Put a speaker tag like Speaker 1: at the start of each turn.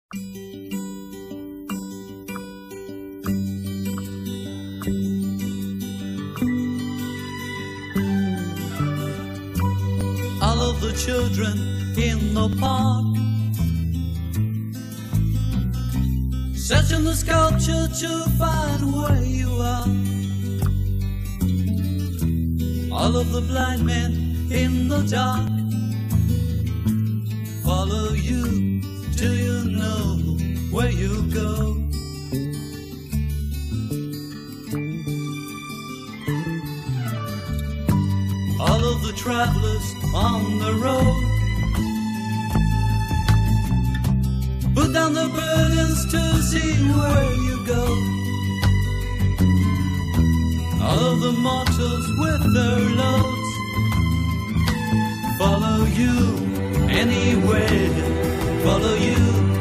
Speaker 1: All of the children in the park searching the sculpture to find where you are. All of the blind men in the dark follow you till you know where you go. All of the travelers on the road put down the burdens to see where you go. All of the mortals with their loads follow you anywhere, follow you